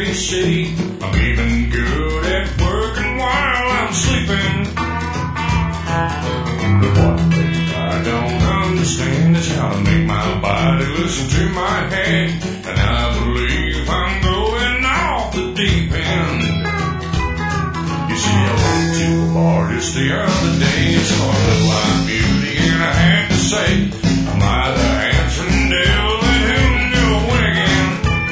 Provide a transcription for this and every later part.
me see I'm even good at working while I'm sleeping. But one thing I don't understand is how to make my body listen to my head. And I believe I'm going off the deep end. You see, I went to a bar just the other day. It's called Little Live Beauty, and I had to say I'm either handsome devil and whom you'll win again.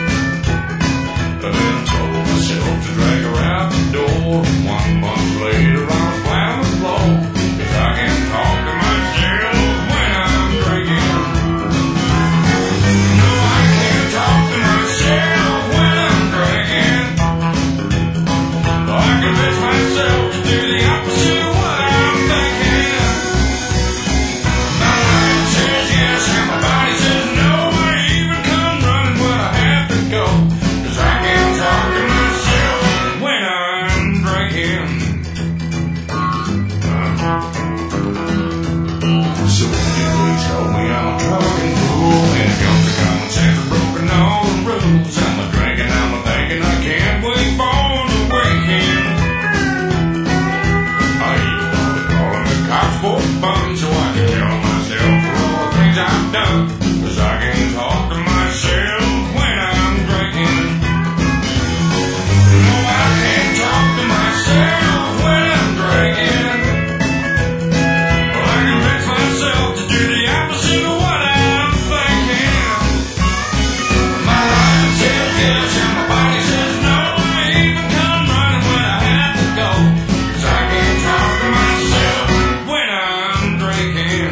I then told myself to drag her out the door. 1 month later, I was flat on the floor, 'cause I can't talk to myself when I'm drinking. No, I can't talk to myself when I'm drinking. I convince myself to do the opposite of what I'm thinking. My mind says yes and my body says no. I even come running when I have to go, 'cause I can't talk to myself when I'm drinking. So anyway, told me I'm a drunken fool, and if you're the common sense of broken all the rules. I'm a drinking, I'm a thinking, I can't wait for the weekend. I even wanted to call him the cops for fun, so I can tell myself for all the things I've done, 'cause I can't talk to myself when I'm drinking. No, I can't talk to myself when I'm drinking. Well, I convince myself to do the opposite of what I'm thinking. My mind says yes and my body says no. I even come running when I have to go, 'cause I can't talk to myself when I'm drinking.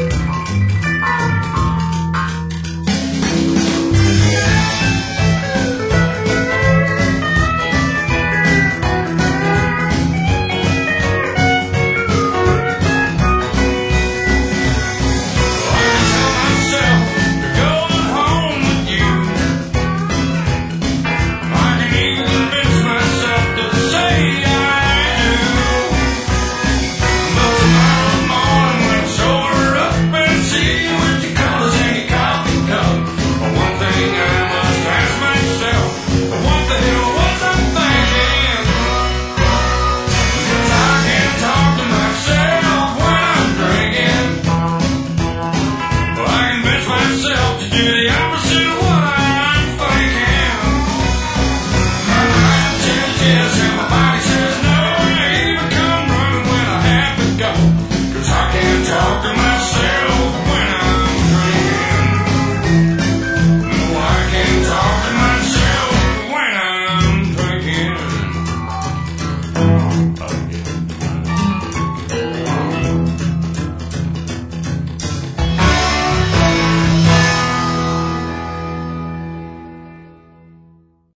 I can tell myself to go home with you. I can even convince myself to say I do. But tomorrow morning when I sober up and see you with your colors and your coffee cup, one thing I must ask myself, what the hell was I thinking? 'Cause I can't talk to myself when I'm drinking. Well, I convince myself to do the opposite of what I'm thinking. My mind says yes and my body says no. I even come running when I have to go, 'cause I can't talk to myself